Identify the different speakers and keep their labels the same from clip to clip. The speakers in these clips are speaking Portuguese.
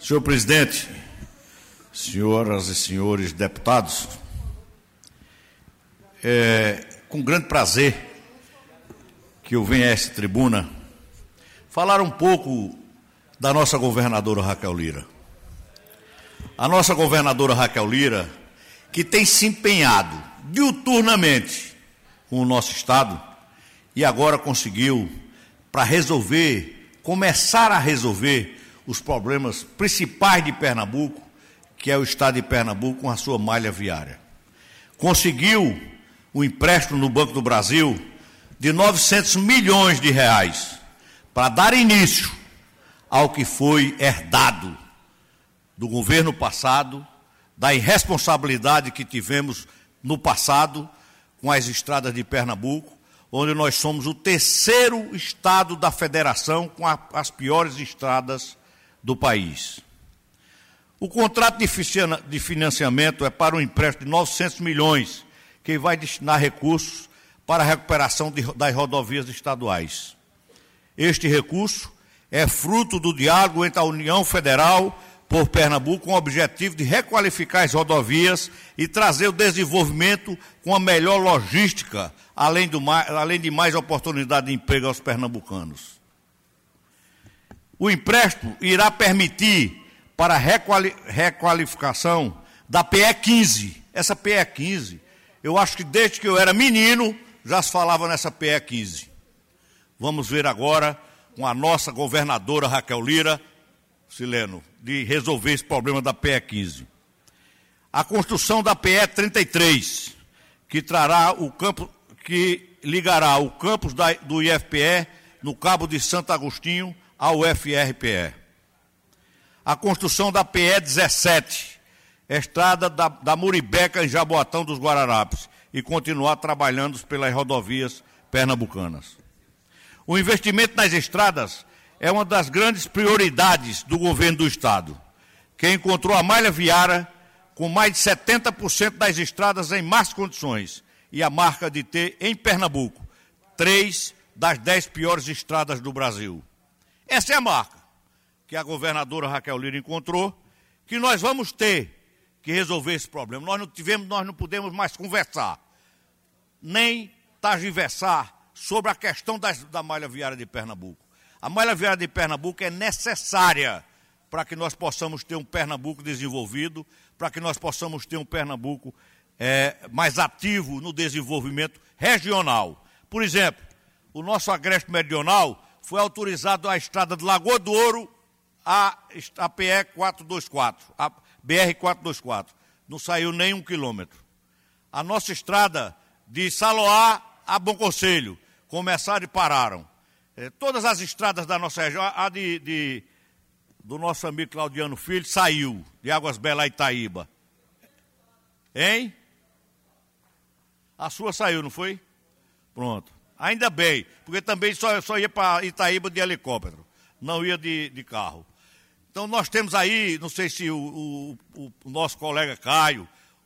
Speaker 1: Senhor presidente, senhoras e senhores deputados, com grande prazer que eu venho a esta tribuna falar um pouco da nossa governadora Raquel Lira. A nossa governadora Raquel Lira, que tem se empenhado diuturnamente com o nosso Estado e agora conseguiu começar a resolver os problemas principais de Pernambuco, que é o Estado de Pernambuco com a sua malha viária. Conseguiu um empréstimo no Banco do Brasil de 900 milhões de reais para dar início ao que foi herdado do governo passado, da irresponsabilidade que tivemos no passado com as estradas de Pernambuco, onde nós somos o terceiro estado da federação com as piores estradas do país. O contrato de financiamento é para um empréstimo de 900 milhões, que vai destinar recursos para a recuperação das rodovias estaduais. Este recurso é fruto do diálogo entre a União Federal por Pernambuco com o objetivo de requalificar as rodovias e trazer o desenvolvimento com a melhor logística, além de mais oportunidade de emprego aos pernambucanos. O empréstimo irá permitir para a requalificação da PE 15. Essa PE 15, eu acho que desde que eu era menino já se falava nessa PE 15. Vamos ver agora com a nossa governadora Raquel Lira, Sileno, de resolver esse problema da PE 15. A construção da PE 33, que ligará o campus do IFPE no Cabo de Santo Agostinho ao FRPE. A construção da PE 17, estrada da Muribeca em Jaboatão dos Guararapes, e continuar trabalhando pelas rodovias pernambucanas. O investimento nas estradas é uma das grandes prioridades do governo do Estado, que encontrou a malha viária com mais de 70% das estradas em más condições e a marca de ter, em Pernambuco, 3 das 10 piores estradas do Brasil. Essa é a marca que a governadora Raquel Lira encontrou, que nós vamos ter que resolver esse problema. Nós não podemos mais conversar, nem targiversar sobre a questão da malha viária de Pernambuco. A malha viária de Pernambuco é necessária para que nós possamos ter um Pernambuco desenvolvido, para que nós possamos ter um Pernambuco mais ativo no desenvolvimento regional. Por exemplo, o nosso agreste meridional foi autorizado a estrada de Lagoa do Ouro a PE 424, a BR 424. Não saiu nem 1 quilômetro. A nossa estrada de Saloá a Bom Conselho começaram e pararam. Todas as estradas da nossa região, do nosso amigo Claudiano Filho, saiu, de Águas Belas a Itaíba. Hein? A sua saiu, não foi? Pronto. Ainda bem, porque também só ia para Itaíba de helicóptero, não ia de carro. Então nós temos aí, não sei se o nosso colega Caio,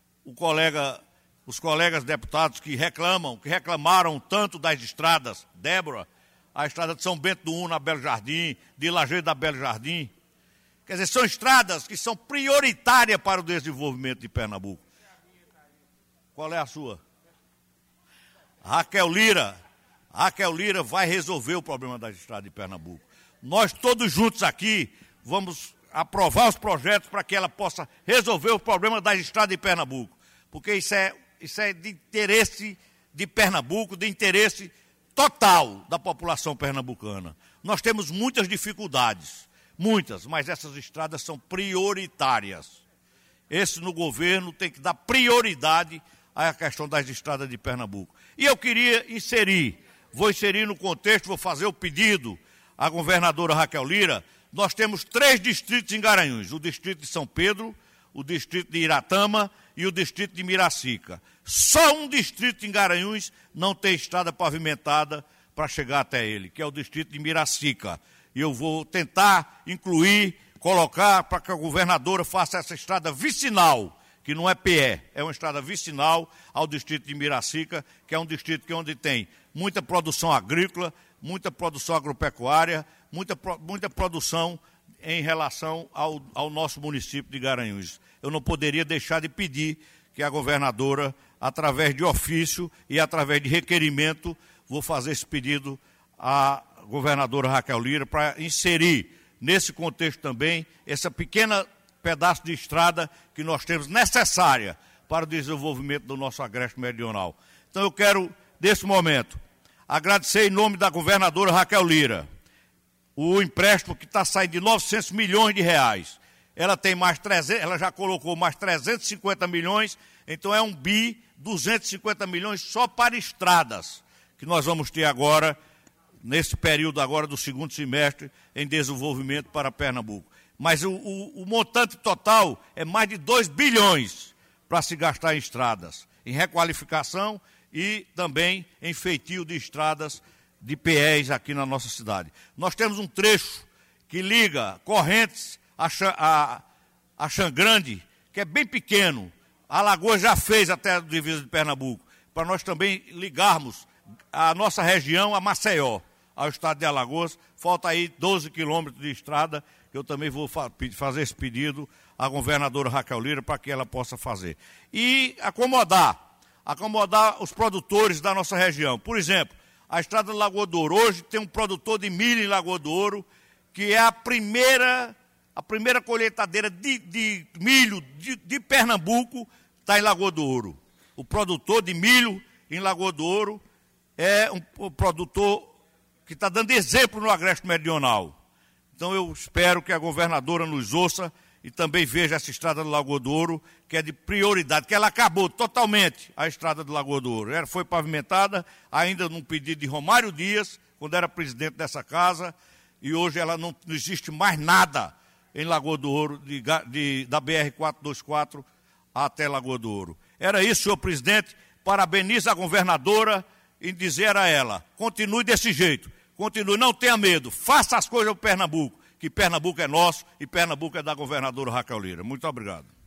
Speaker 1: os colegas deputados que reclamaram tanto das estradas, Débora, a estrada de São Bento do Una, Belo Jardim, de Lajeado a Belo Jardim. Quer dizer, são estradas que são prioritárias para o desenvolvimento de Pernambuco. Qual é a sua? Raquel Lira vai resolver o problema das estradas de Pernambuco. Nós todos juntos aqui vamos aprovar os projetos para que ela possa resolver o problema das estradas de Pernambuco. Porque isso é de interesse de Pernambuco, de interesse total da população pernambucana. Nós temos muitas dificuldades, mas essas estradas são prioritárias. Esse no governo tem que dar prioridade à questão das estradas de Pernambuco. E eu queria vou inserir no contexto, vou fazer o pedido à governadora Raquel Lira. Nós temos 3 distritos em Garanhuns, o distrito de São Pedro, o distrito de Iratama e o distrito de Miracica. Só um distrito em Garanhuns não tem estrada pavimentada para chegar até ele, que é o distrito de Miracica. E eu vou tentar colocar para que a governadora faça essa estrada vicinal, que não é PE, é uma estrada vicinal ao distrito de Miracica, que é um distrito onde tem muita produção agrícola, muita produção agropecuária, muita produção em relação ao nosso município de Garanhuns. Eu não poderia deixar de pedir que a governadora, através de ofício e através de requerimento, vou fazer esse pedido à governadora Raquel Lira para inserir nesse contexto também essa pequena pedaço de estrada que nós temos necessária para o desenvolvimento do nosso agreste meridional. Então eu quero, nesse momento, agradecer em nome da governadora Raquel Lira o empréstimo que está saindo de 900 milhões de reais. Ela tem mais 300, ela já colocou mais 350 milhões, então é 250 milhões só para estradas, que nós vamos ter agora, nesse período agora do segundo semestre, em desenvolvimento para Pernambuco. Mas o montante total é mais de 2 bilhões para se gastar em estradas, em requalificação e também em feitio de estradas de PEs aqui na nossa cidade. Nós temos um trecho que liga Correntes a Xangrande, que é bem pequeno. A Alagoas já fez até a divisa de Pernambuco, para nós também ligarmos a nossa região a Maceió, ao estado de Alagoas. Falta aí 12 quilômetros de estrada, que eu também vou fazer esse pedido à governadora Raquel Lira para que ela possa fazer. E acomodar os produtores da nossa região. Por exemplo, a estrada de Lagoa do Ouro. Hoje tem um produtor de milho em Lagoa do Ouro, que é a primeira colheitadeira de milho de Pernambuco, está em Lagoa do Ouro. O produtor de milho em Lagoa do Ouro é um produtor que está dando exemplo no agreste meridional. Então eu espero que a governadora nos ouça e também veja essa estrada do Lagoa do Ouro, que é de prioridade, que ela acabou totalmente a estrada do Lagoa do Ouro. Ela foi pavimentada ainda num pedido de Romário Dias, quando era presidente dessa casa, e hoje ela não existe mais nada em Lagoa do Ouro, da BR-424 até Lagoa do Ouro. Era isso, senhor presidente. Parabenizo a governadora e dizer a ela, continue desse jeito, continue, não tenha medo, faça as coisas para Pernambuco, que Pernambuco é nosso e Pernambuco é da governadora Raquel Lira. Muito obrigado.